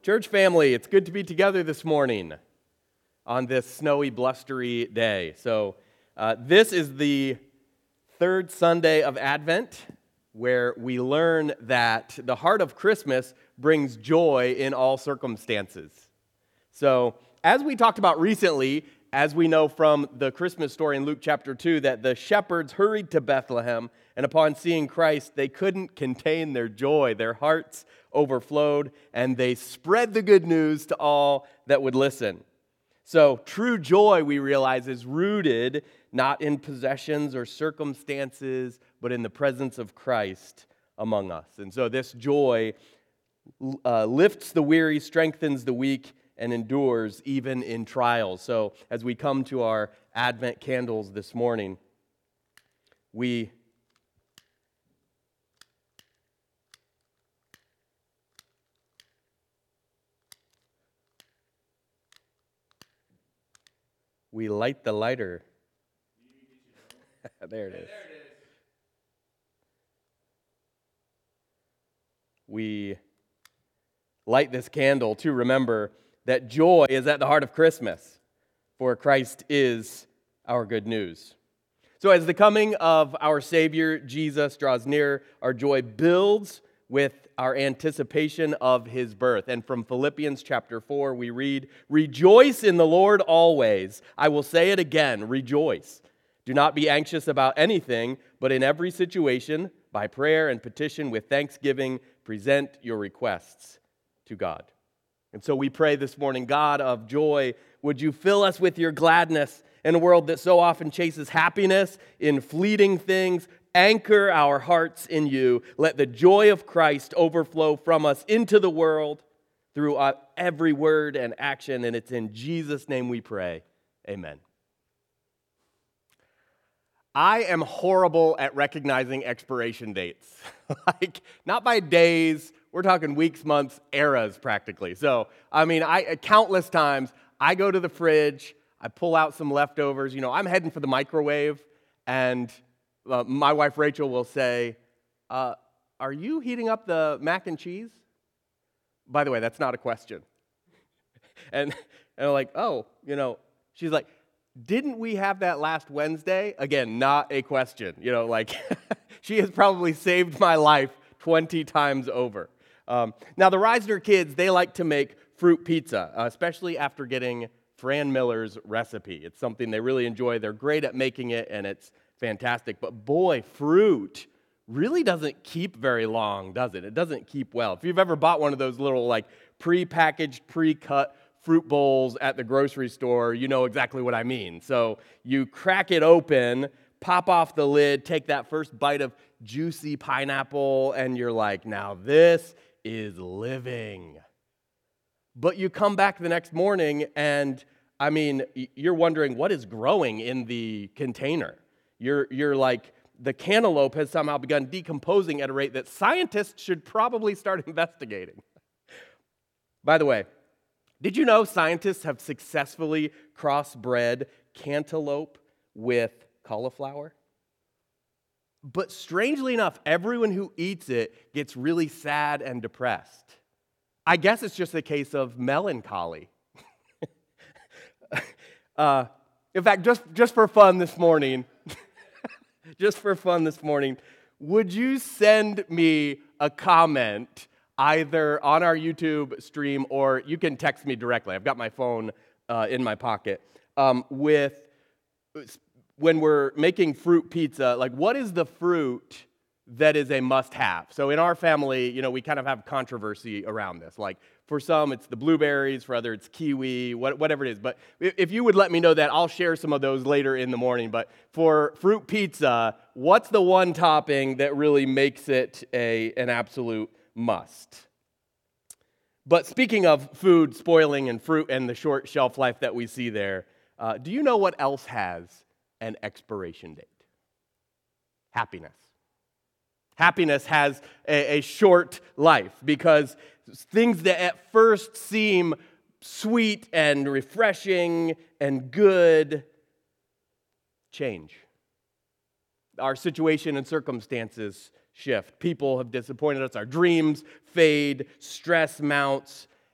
Church family, it's good to be together this morning on this snowy, blustery day. So this is the third Sunday of Advent, where we learn that the heart of Christmas brings joy in all circumstances. So as we talked about recently, as we know from the Christmas story in Luke chapter 2, that the shepherds hurried to Bethlehem, and upon seeing Christ, they couldn't contain their joy. Their hearts overflowed, and they spread the good news to all that would listen. So true joy, we realize, is rooted not in possessions or circumstances, but in the presence of Christ among us. And so this joy lifts the weary, strengthens the weak, and endures even in trials. So as we come to our Advent candles this morning, we light the lighter. There it is. We light this candle to remember that joy is at the heart of Christmas, for Christ is our good news. So as the coming of our Savior, Jesus, draws near, our joy builds with our anticipation of his birth. And from Philippians chapter 4, we read, "Rejoice in the Lord always. I will say it again, rejoice. Do not be anxious about anything, but in every situation, by prayer and petition with thanksgiving, present your requests to God." And so we pray this morning, God of joy, would you fill us with your gladness in a world that so often chases happiness in fleeting things. Anchor our hearts in you. Let the joy of Christ overflow from us into the world through every word and action. And it's in Jesus' name we pray. Amen. I am horrible at recognizing expiration dates. Not by days, we're talking weeks, months, eras practically. So, countless times, I go to the fridge, I pull out some leftovers. I'm heading for the microwave, and my wife Rachel will say, "Are you heating up the mac and cheese?" By the way, that's not a question. And I'm like, "Oh, she's like, didn't we have that last Wednesday?" Again, not a question. She has probably saved my life 20 times over. Now, the Reisner kids, they like to make fruit pizza, especially after getting Fran Miller's recipe. It's something they really enjoy. They're great at making it, and it's fantastic. But boy, fruit really doesn't keep very long, does it? It doesn't keep well. If you've ever bought one of those little pre-packaged, pre-cut fruit bowls at the grocery store, you know exactly what I mean. So you crack it open, pop off the lid, take that first bite of juicy pineapple, and you're like, now this is living. But you come back the next morning and, you're wondering what is growing in the container. You're like, the cantaloupe has somehow begun decomposing at a rate that scientists should probably start investigating. By the way, did you know scientists have successfully crossbred cantaloupe with cauliflower? But strangely enough, everyone who eats it gets really sad and depressed. I guess it's just a case of melancholy. In fact, just for fun this morning, would you send me a comment either on our YouTube stream, or you can text me directly. I've got my phone in my pocket. With when we're making fruit pizza, what is the fruit that is a must-have? So in our family, we kind of have controversy around this. For some, it's the blueberries. For others, it's kiwi, whatever it is. But if you would let me know that, I'll share some of those later in the morning. But for fruit pizza, what's the one topping that really makes it an absolute must? But speaking of food spoiling and fruit and the short shelf life that we see there, do you know what else has an expiration date? Happiness. Happiness has a short life because things that at first seem sweet and refreshing and good change. Our situation and circumstances shift. People have disappointed us. Our dreams fade. Stress mounts.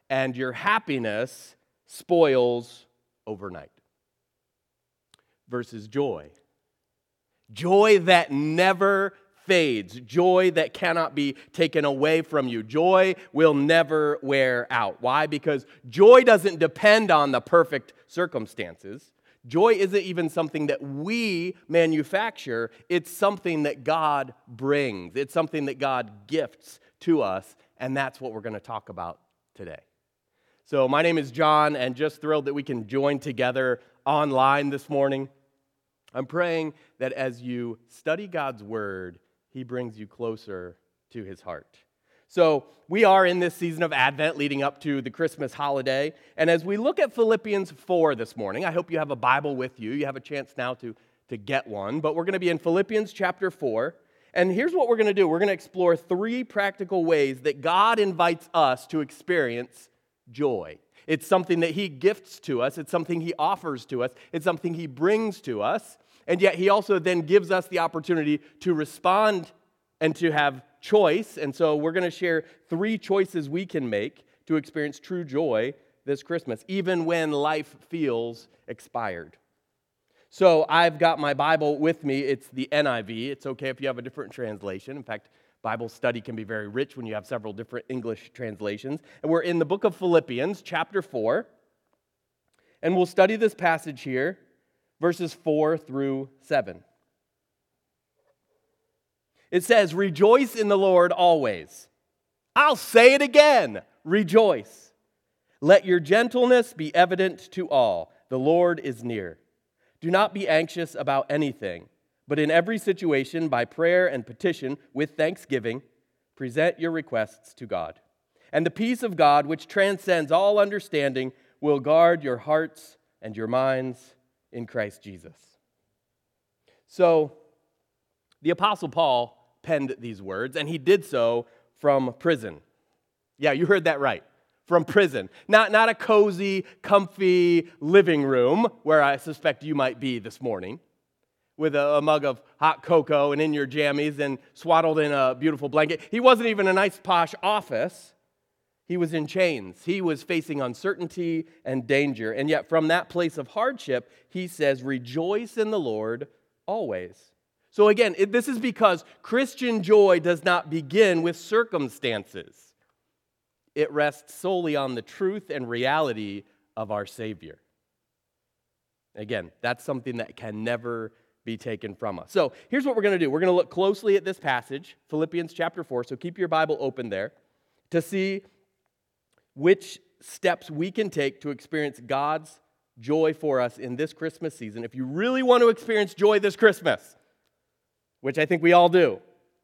and your happiness spoils overnight. Versus joy. Joy that never fades. Joy that cannot be taken away from you. Joy will never wear out. Why? Because joy doesn't depend on the perfect circumstances. Joy isn't even something that we manufacture. It's something that God brings. It's something that God gifts to us, and that's what we're going to talk about today. So my name is John, and just thrilled that we can join together online this morning. I'm praying that as you study God's Word, He brings you closer to His heart. So we are in this season of Advent leading up to the Christmas holiday. And as we look at Philippians 4 this morning, I hope you have a Bible with you. You have a chance now to get one. But we're going to be in Philippians chapter 4. And here's what we're going to do. We're going to explore 3 practical ways that God invites us to experience joy. It's something that He gifts to us. It's something He offers to us. It's something He brings to us. And yet He also then gives us the opportunity to respond and to have choice. And so we're going to share 3 choices we can make to experience true joy this Christmas, even when life feels expired. So I've got my Bible with me. It's the NIV. It's okay if you have a different translation. In fact, Bible study can be very rich when you have several different English translations. And we're in the book of Philippians, chapter 4. And we'll study this passage here, verses 4 through 7. It says, "Rejoice in the Lord always." I'll say it again, rejoice. "Let your gentleness be evident to all. The Lord is near. Do not be anxious about anything, but in every situation, by prayer and petition, with thanksgiving, present your requests to God. And the peace of God, which transcends all understanding, will guard your hearts and your minds in Christ Jesus." So, the Apostle Paul penned these words, and he did so from prison. Yeah, you heard that right. From prison. Not a cozy, comfy living room, where I suspect you might be this morning, with a mug of hot cocoa and in your jammies and swaddled in a beautiful blanket. He wasn't even a nice, posh office. He was in chains. He was facing uncertainty and danger. And yet from that place of hardship, he says, "Rejoice in the Lord always." So again, this is because Christian joy does not begin with circumstances. It rests solely on the truth and reality of our Savior. Again, that's something that can never be taken from us. So here's what we're going to do. We're going to look closely at this passage, Philippians chapter 4. So keep your Bible open there to see which steps we can take to experience God's joy for us in this Christmas season. If you really want to experience joy this Christmas, which I think we all do,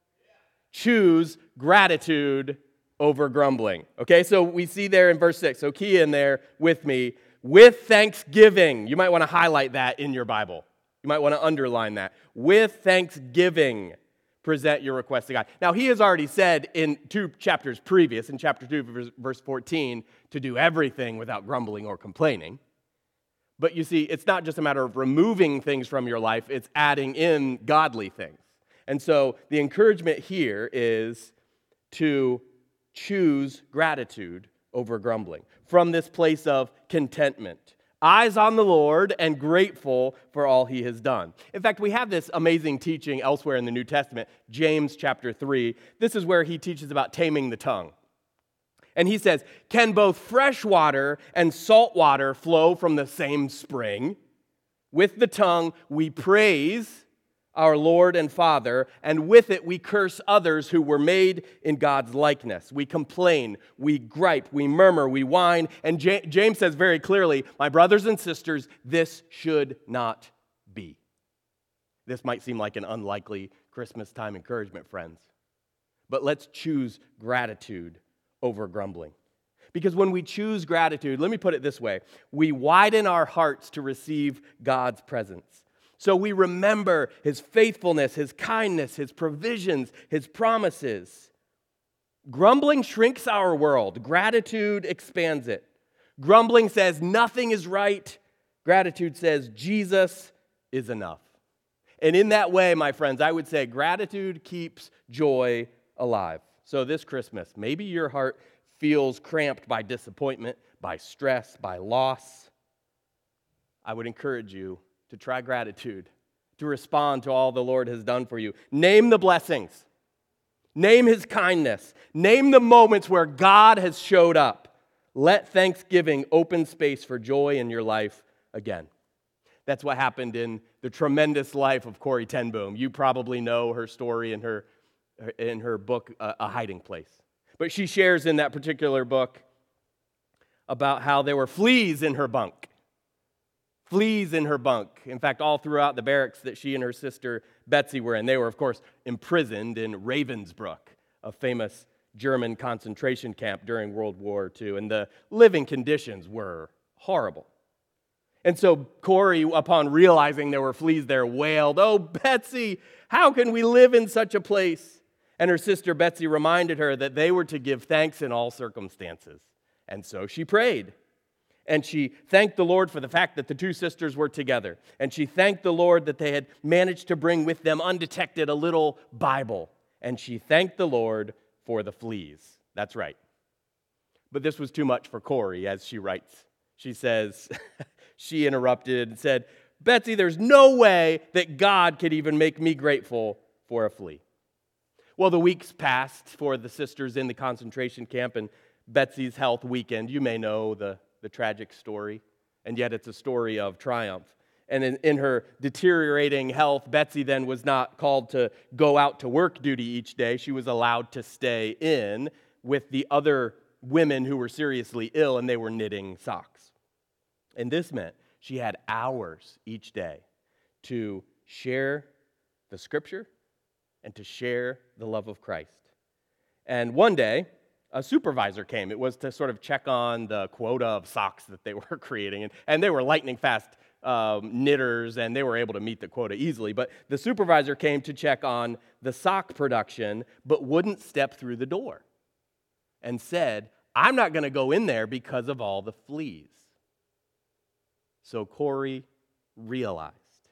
choose gratitude over grumbling. Okay, so we see there in verse 6, so key in there with me, with thanksgiving. You might want to highlight that in your Bible. You might want to underline that. With thanksgiving, present your request to God. Now, he has already said in 2 chapters previous, in chapter 2, verse 14, to do everything without grumbling or complaining. But you see, it's not just a matter of removing things from your life, it's adding in godly things. And so the encouragement here is to choose gratitude over grumbling from this place of contentment. Eyes on the Lord and grateful for all He has done. In fact, we have this amazing teaching elsewhere in the New Testament, James chapter 3. This is where he teaches about taming the tongue. And he says, "Can both fresh water and salt water flow from the same spring? With the tongue we praise our Lord and Father, and with it we curse others who were made in God's likeness. We complain, we gripe, we murmur, we whine." And James says very clearly, "My brothers and sisters, this should not be." This might seem like an unlikely Christmas time encouragement, friends. But let's choose gratitude over grumbling. Because when we choose gratitude, let me put it this way, we widen our hearts to receive God's presence. So we remember His faithfulness, His kindness, His provisions, His promises. Grumbling shrinks our world. Gratitude expands it. Grumbling says nothing is right. Gratitude says Jesus is enough. And in that way, my friends, I would say gratitude keeps joy alive. So this Christmas, maybe your heart feels cramped by disappointment, by stress, by loss, I would encourage you to try gratitude, to respond to all the Lord has done for you. Name the blessings. Name his kindness. Name the moments where God has showed up. Let thanksgiving open space for joy in your life again. That's what happened in the tremendous life of Corrie ten Boom. You probably know her story in her book, A Hiding Place. But she shares in that particular book about how there were fleas in her bunk. Fleas in her bunk. In fact, all throughout the barracks that she and her sister Betsy were in. They were, of course, imprisoned in Ravensbrück, a famous German concentration camp during World War II. And the living conditions were horrible. And so Corrie, upon realizing there were fleas there, wailed, "Oh, Betsy, how can we live in such a place?" And her sister Betsy reminded her that they were to give thanks in all circumstances. And so she prayed. And she thanked the Lord for the fact that the two sisters were together. And she thanked the Lord that they had managed to bring with them undetected a little Bible. And she thanked the Lord for the fleas. That's right. But this was too much for Corrie, as she writes. She says, she interrupted and said, "Betsy, there's no way that God could even make me grateful for a flea." Well, the weeks passed for the sisters in the concentration camp, and Betsy's health weakened. You may know the tragic story, and yet it's a story of triumph. And in her deteriorating health, Betsy then was not called to go out to work duty each day. She was allowed to stay in with the other women who were seriously ill, and they were knitting socks. And this meant she had hours each day to share the Scripture and to share the love of Christ. And one day, a supervisor came. It was to sort of check on the quota of socks that they were creating. And they were lightning fast knitters, and they were able to meet the quota easily. But the supervisor came to check on the sock production, but wouldn't step through the door and said, "I'm not going to go in there because of all the fleas." So Corrie realized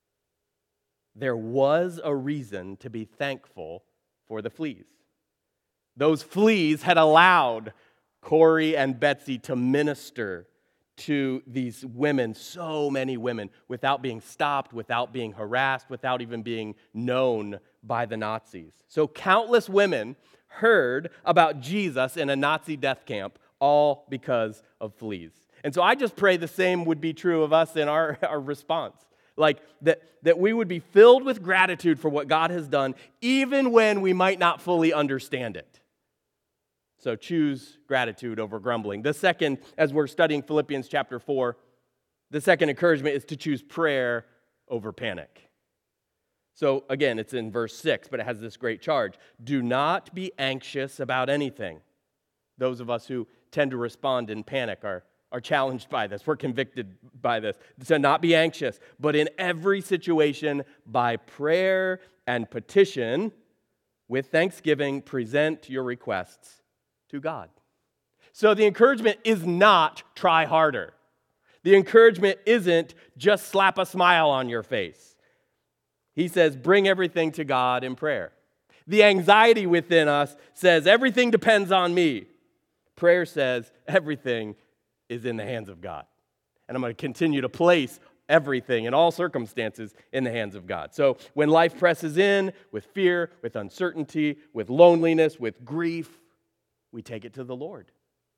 there was a reason to be thankful for the fleas. Those fleas had allowed Corrie and Betsy to minister to these women, so many women, without being stopped, without being harassed, without even being known by the Nazis. So countless women heard about Jesus in a Nazi death camp, all because of fleas. And so I just pray the same would be true of us in our response. Like that we would be filled with gratitude for what God has done, even when we might not fully understand it. So choose gratitude over grumbling. The second, as we're studying Philippians chapter 4, the second encouragement is to choose prayer over panic. So again, it's in verse 6, but it has this great charge. Do not be anxious about anything. Those of us who tend to respond in panic are challenged by this. We're convicted by this. To not be anxious, but in every situation, by prayer and petition, with thanksgiving, present your requests to God. So the encouragement is not try harder. The encouragement isn't just slap a smile on your face. He says, bring everything to God in prayer. The anxiety within us says, everything depends on me. Prayer says, everything is in the hands of God. And I'm going to continue to place everything in all circumstances in the hands of God. So when life presses in with fear, with uncertainty, with loneliness, with grief, we take it to the Lord.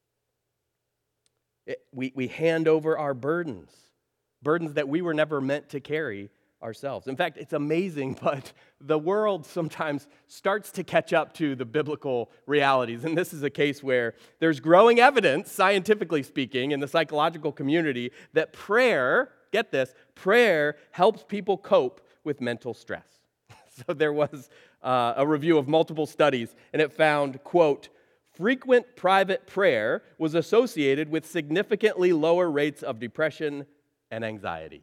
We hand over our burdens that we were never meant to carry ourselves. In fact, it's amazing, but the world sometimes starts to catch up to the biblical realities. And this is a case where there's growing evidence, scientifically speaking, in the psychological community that prayer, get this, prayer helps people cope with mental stress. So there was a review of multiple studies, and it found, quote, frequent private prayer was associated with significantly lower rates of depression and anxiety.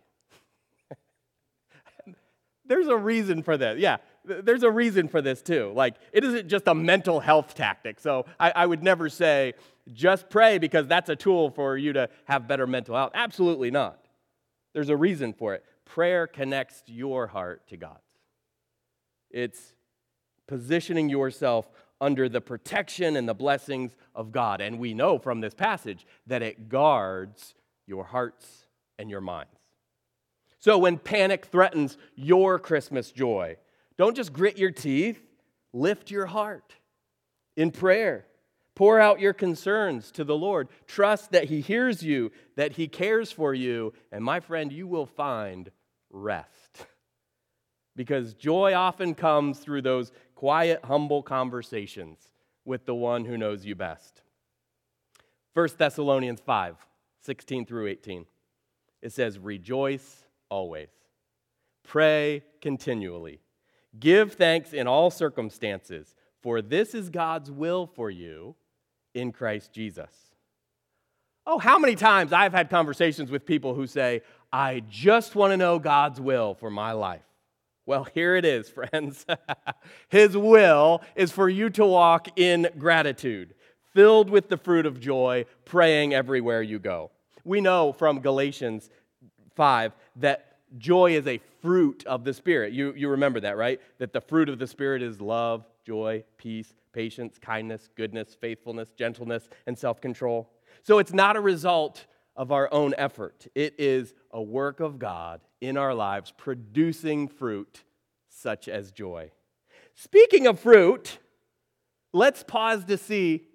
There's a reason for this. Yeah, there's a reason for this too. Like, it isn't just a mental health tactic. So I would never say, just pray because that's a tool for you to have better mental health. Absolutely not. There's a reason for it. Prayer connects your heart to God's. It's positioning yourself under the protection and the blessings of God. And we know from this passage that it guards your hearts and your minds. So when panic threatens your Christmas joy, don't just grit your teeth, lift your heart in prayer. Pour out your concerns to the Lord. Trust that He hears you, that He cares for you, and my friend, you will find rest. Because joy often comes through those quiet, humble conversations with the one who knows you best. 1 Thessalonians 5, 16 through 18. It says, rejoice always. Pray continually. Give thanks in all circumstances, for this is God's will for you in Christ Jesus. Oh, how many times I've had conversations with people who say, I just want to know God's will for my life. Well, here it is, friends. His will is for you to walk in gratitude, filled with the fruit of joy, praying everywhere you go. We know from Galatians 5 that joy is a fruit of the Spirit. You remember that, right? That the fruit of the Spirit is love, joy, peace, patience, kindness, goodness, faithfulness, gentleness, and self-control. So it's not a result of our own effort. It is a work of God in our lives, producing fruit such as joy. Speaking of fruit, let's pause to see.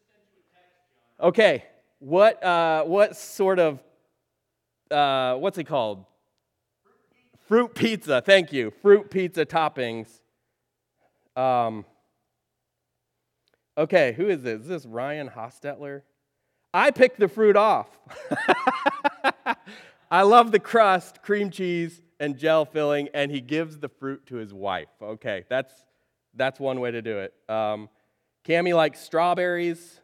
Okay, what sort of what's it called? Fruit pizza. Thank you. Fruit pizza toppings. Okay, who is this? Is this Ryan Hostetler? I picked the fruit off. I love the crust, cream cheese, and gel filling, and he gives the fruit to his wife. Okay, that's one way to do it. Cammie likes strawberries.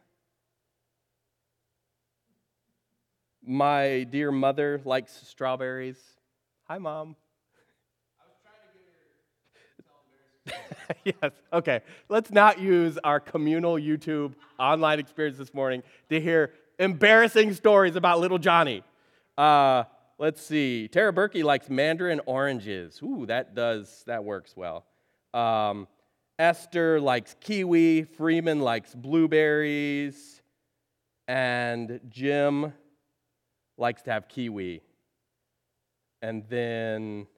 My dear mother likes strawberries. Hi, Mom. I was trying to get her. Yes, okay. Let's not use our communal YouTube online experience this morning to hear embarrassing stories about little Johnny. Let's see. Tara Berkey likes mandarin oranges. Ooh, that works well. Esther likes kiwi. Freeman likes blueberries. And Jim likes to have kiwi. And then,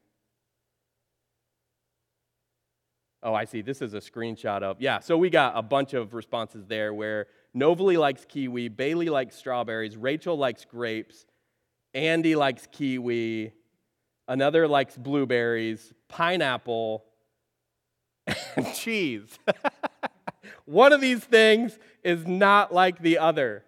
oh, I see. This is a screenshot of, so we got a bunch of responses there where Novely likes kiwi, Bailey likes strawberries, Rachel likes grapes, Andy likes kiwi, another likes blueberries, pineapple, and cheese. One of these things is not like the other.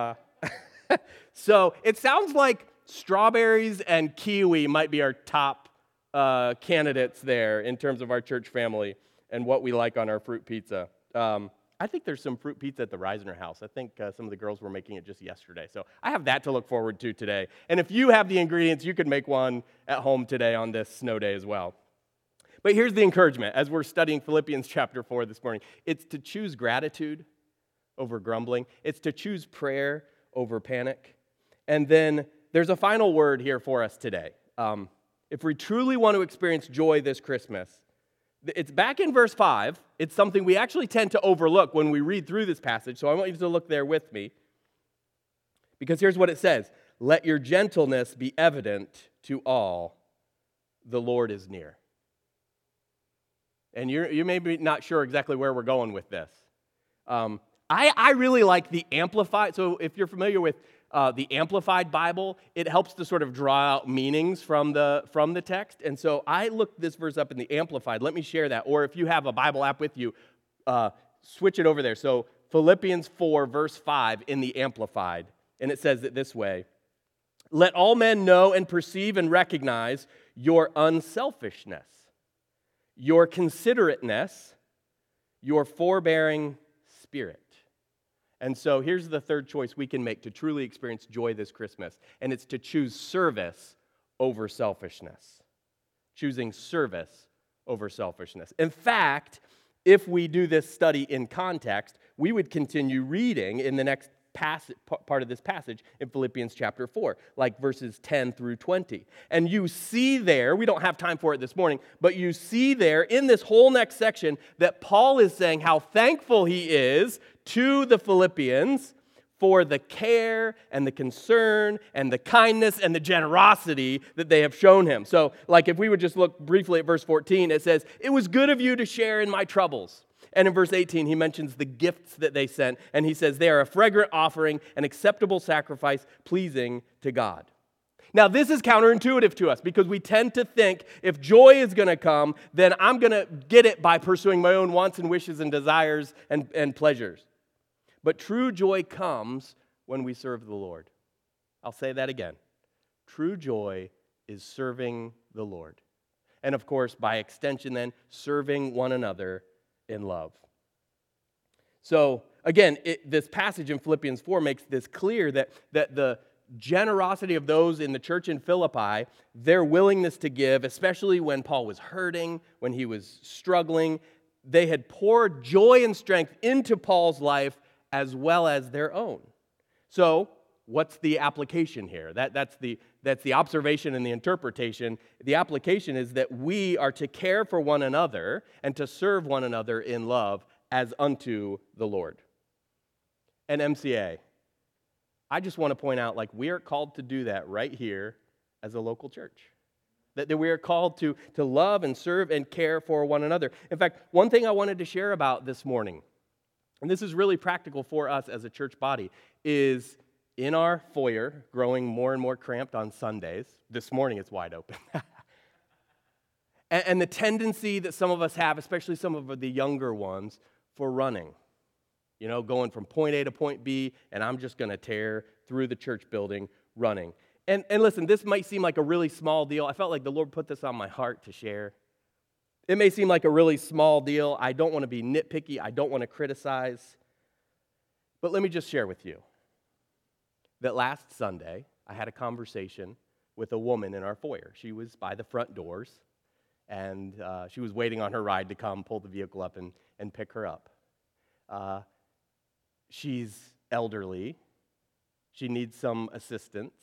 So it sounds like strawberries and kiwi might be our top candidates there in terms of our church family and what we like on our fruit pizza. I think there's some fruit pizza at the Reisner house. I think some of the girls were making it just yesterday. So I have that to look forward to today. And if you have the ingredients, you could make one at home today on this snow day as well. But here's the encouragement as we're studying Philippians chapter 4 this morning. It's to choose gratitude over grumbling. It's to choose prayer over panic. And then there's a final word here for us today. If we truly want to experience joy this Christmas, it's back in verse 5. It's something we actually tend to overlook when we read through this passage, so I want you to look there with me. Because here's what it says. Let your gentleness be evident to all. The Lord is near. And you may be not sure exactly where we're going with this. I really like the Amplified. So if you're familiar with the Amplified Bible, it helps to sort of draw out meanings from the text. And so I looked this verse up in the Amplified. Let me share that. Or if you have a Bible app with you, switch it over there. So Philippians 4, verse 5 in the Amplified. And it says it this way. Let all men know and perceive and recognize your unselfishness, your considerateness, your forbearing spirit. And so here's the third choice we can make to truly experience joy this Christmas, and it's to choose service over selfishness. Choosing service over selfishness. In fact, if we do this study in context, we would continue reading in the next part of this passage in Philippians chapter 4, like verses 10 through 20. And you see there, we don't have time for it this morning, but you see there in this whole next section that Paul is saying how thankful he is to the Philippians for the care and the concern and the kindness and the generosity that they have shown him. So, like if we would just look briefly at verse 14, it says, "It was good of you to share in my troubles." And in verse 18, he mentions the gifts that they sent, and he says, "They are a fragrant offering, an acceptable sacrifice, pleasing to God." Now, this is counterintuitive to us because we tend to think if joy is going to come, then I'm going to get it by pursuing my own wants and wishes and desires and pleasures. But true joy comes when we serve the Lord. I'll say that again. True joy is serving the Lord. And of course, by extension then, serving one another in love. So again, this passage in Philippians 4 makes this clear that the generosity of those in the church in Philippi, their willingness to give, especially when Paul was hurting, when he was struggling, they had poured joy and strength into Paul's life as well as their own. So, what's the application here? That's the observation and the interpretation. The application is that we are to care for one another and to serve one another in love as unto the Lord. And MCA, I just want to point out, like, we are called to do that right here as a local church. That we are called to love and serve and care for one another. In fact, one thing I wanted to share about this morning, and this is really practical for us as a church body, is in our foyer, growing more and more cramped on Sundays. This morning it's wide open. and the tendency that some of us have, especially some of the younger ones, for running. You know, going from point A to point B, and I'm just going to tear through the church building running. And listen, this might seem like a really small deal. I felt like the Lord put this on my heart to share. It may seem like a really small deal. I don't want to be nitpicky. I don't want to criticize. But let me just share with you that last Sunday, I had a conversation with a woman in our foyer. She was by the front doors, and she was waiting on her ride to come pull the vehicle up and pick her up. She's elderly. She needs some assistance.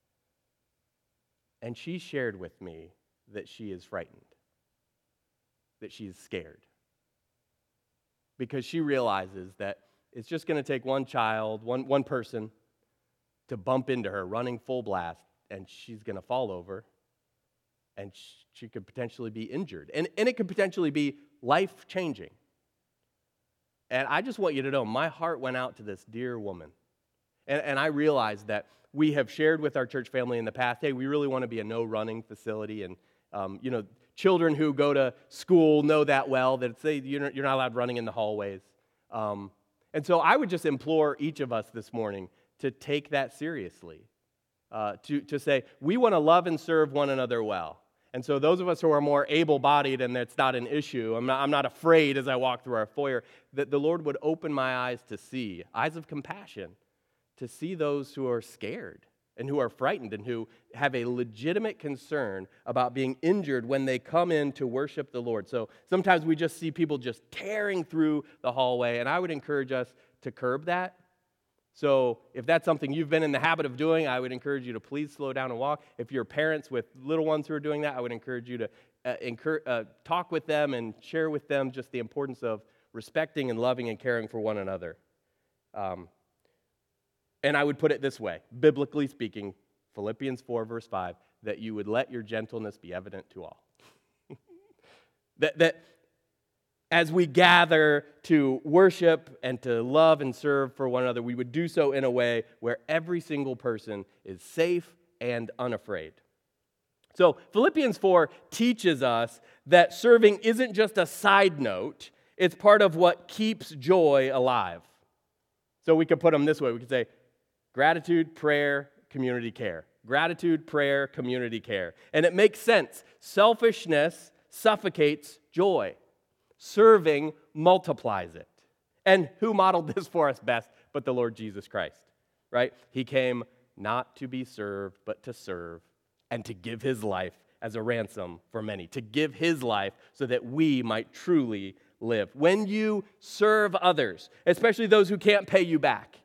And she shared with me that she is frightened, that she is scared. Because she realizes that it's just going to take one child, one person, to bump into her running full blast, and she's going to fall over, and she could potentially be injured. And it could potentially be life-changing. And I just want you to know, my heart went out to this dear woman. And I realized that we have shared with our church family in the past, hey, we really want to be a no-running facility. And, children who go to school know that well, that you're not allowed running in the hallways. And so I would just implore each of us this morning to take that seriously, to say, we want to love and serve one another well. And so those of us who are more able-bodied and that's not an issue, I'm not afraid as I walk through our foyer, that the Lord would open my eyes to see, eyes of compassion, to see those who are scared and who are frightened and who have a legitimate concern about being injured when they come in to worship the Lord. So sometimes we just see people just tearing through the hallway, and I would encourage us to curb that. So if that's something you've been in the habit of doing, I would encourage you to please slow down and walk. If you're parents with little ones who are doing that, I would encourage you to talk with them and share with them just the importance of respecting and loving and caring for one another. And I would put it this way, biblically speaking, Philippians 4, verse 5, that you would let your gentleness be evident to all. that as we gather to worship and to love and serve for one another, we would do so in a way where every single person is safe and unafraid. So Philippians 4 teaches us that serving isn't just a side note, it's part of what keeps joy alive. So we could put them this way, we could say, gratitude, prayer, community care. Gratitude, prayer, community care. And it makes sense. Selfishness suffocates joy. Serving multiplies it. And who modeled this for us best but the Lord Jesus Christ, right? He came not to be served, but to serve and to give his life as a ransom for many, to give his life so that we might truly live. When you serve others, especially those who can't pay you back,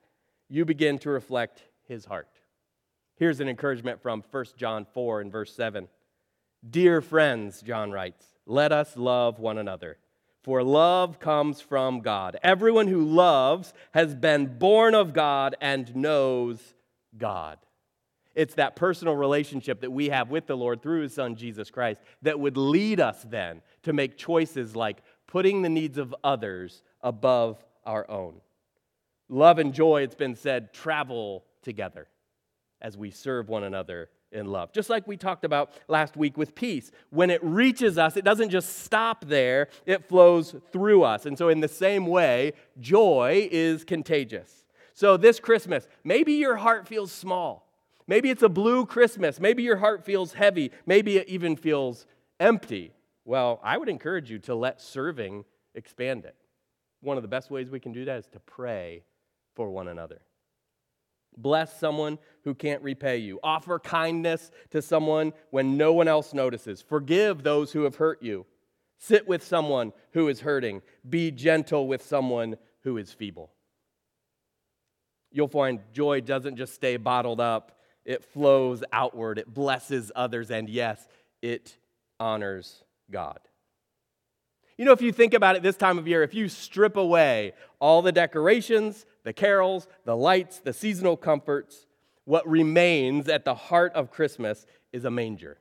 you begin to reflect his heart. Here's an encouragement from 1 John 4 and verse 7. Dear friends, John writes, let us love one another, for love comes from God. Everyone who loves has been born of God and knows God. It's that personal relationship that we have with the Lord through his Son, Jesus Christ, that would lead us then to make choices like putting the needs of others above our own. Love and joy, it's been said, travel together as we serve one another in love. Just like we talked about last week with peace. When it reaches us, it doesn't just stop there, it flows through us. And so in the same way, joy is contagious. So this Christmas, maybe your heart feels small. Maybe it's a blue Christmas. Maybe your heart feels heavy. Maybe it even feels empty. Well, I would encourage you to let serving expand it. One of the best ways we can do that is to pray for one another. Bless someone who can't repay you. Offer kindness to someone when no one else notices. Forgive those who have hurt you. Sit with someone who is hurting. Be gentle with someone who is feeble. You'll find joy doesn't just stay bottled up. It flows outward. It blesses others. And yes, it honors God. You know, if you think about it this time of year, if you strip away all the decorations, the carols, the lights, the seasonal comforts, what remains at the heart of Christmas is a manger.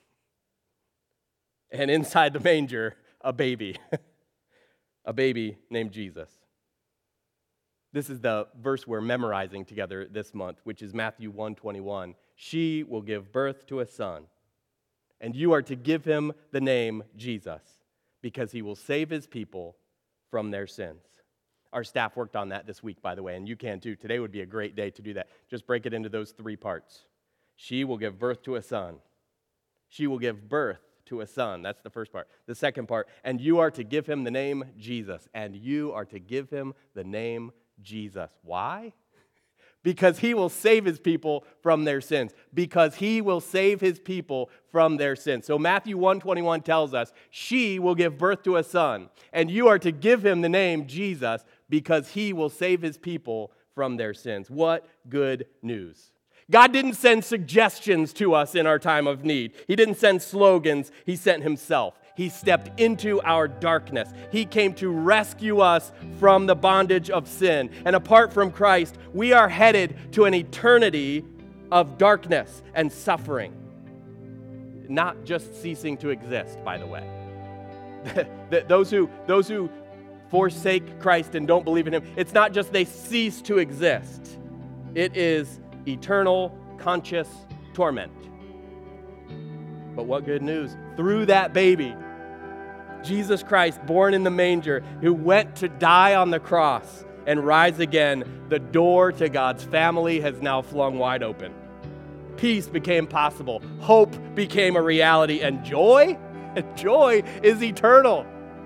And inside the manger, a baby. A baby named Jesus. This is the verse we're memorizing together this month, which is Matthew 1:21. She will give birth to a son, and you are to give him the name Jesus, because he will save his people from their sins. Our staff worked on that this week, by the way, and you can too. Today would be a great day to do that. Just break it into those 3 parts. She will give birth to a son. She will give birth to a son. That's the first part. The second part, and you are to give him the name Jesus, and you are to give him the name Jesus. Why? Because he will save his people from their sins. Because he will save his people from their sins. So Matthew 1:21 tells us, she will give birth to a son, and you are to give him the name Jesus, because he will save his people from their sins. What good news. God didn't send suggestions to us in our time of need. He didn't send slogans. He sent himself. He stepped into our darkness. He came to rescue us from the bondage of sin. And apart from Christ, we are headed to an eternity of darkness and suffering. Not just ceasing to exist, by the way. Those who forsake Christ and don't believe in him, it's not just they cease to exist. It is eternal, conscious torment. But what good news. Through that baby, Jesus Christ, born in the manger, who went to die on the cross and rise again, the door to God's family has now flung wide open. Peace became possible. Hope became a reality. And joy? Joy is eternal.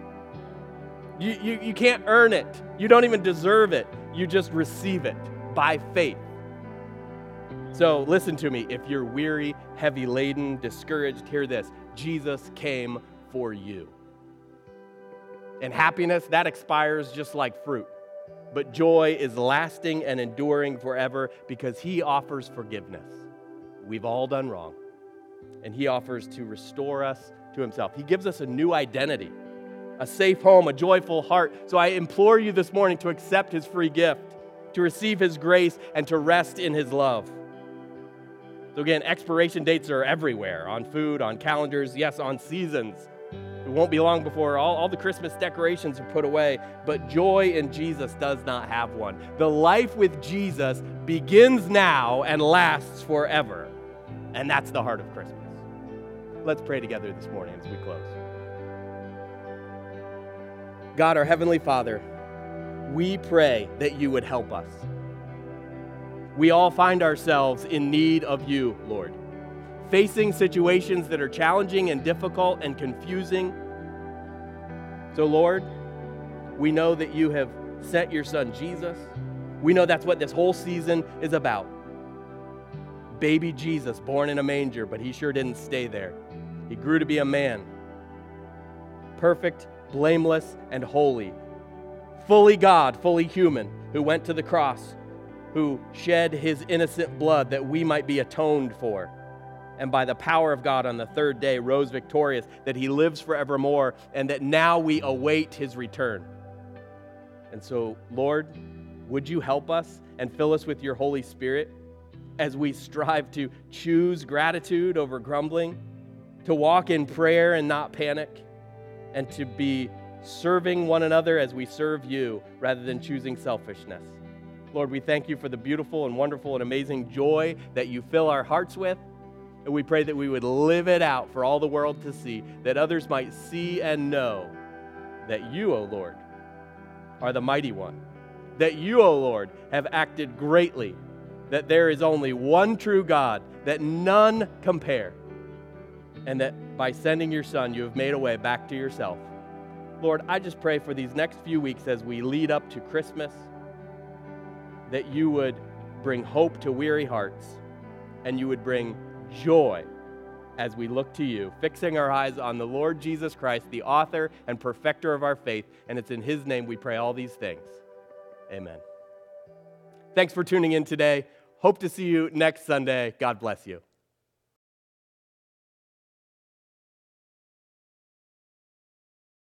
You can't earn it. You don't even deserve it. You just receive it by faith. So listen to me. If you're weary, heavy laden, discouraged, hear this. Jesus came for you. And happiness, that expires just like fruit. But joy is lasting and enduring forever because he offers forgiveness. We've all done wrong. And he offers to restore us to himself. He gives us a new identity, a safe home, a joyful heart. So I implore you this morning to accept his free gift, to receive his grace, and to rest in his love. So again, expiration dates are everywhere, on food, on calendars, yes, on seasons. It won't be long before all the Christmas decorations are put away, but joy in Jesus does not have one. The life with Jesus begins now and lasts forever, and that's the heart of Christmas. Let's pray together this morning as we close. God, our Heavenly Father, we pray that you would help us. We all find ourselves in need of you, Lord, facing situations that are challenging and difficult and confusing. So, Lord, we know that you have sent your Son, Jesus. We know that's what this whole season is about. Baby Jesus, born in a manger, but he sure didn't stay there. He grew to be a man, perfect, blameless, and holy, fully God, fully human, who went to the cross, who shed his innocent blood that we might be atoned for, and by the power of God on the third day rose victorious, that he lives forevermore, and that now we await his return. And so, Lord, would you help us and fill us with your Holy Spirit as we strive to choose gratitude over grumbling, to walk in prayer and not panic, and to be serving one another as we serve you rather than choosing selfishness. Lord, we thank you for the beautiful and wonderful and amazing joy that you fill our hearts with. And we pray that we would live it out for all the world to see, that others might see and know that you, O Lord, are the mighty one, that you, O Lord, have acted greatly, that there is only one true God, that none compare, and that by sending your Son, you have made a way back to yourself. Lord, I just pray for these next few weeks as we lead up to Christmas, that you would bring hope to weary hearts, and you would bring joy as we look to you, fixing our eyes on the Lord Jesus Christ, the author and perfecter of our faith, and it's in his name we pray all these things. Amen. Thanks for tuning in today. Hope to see you next Sunday. God bless you.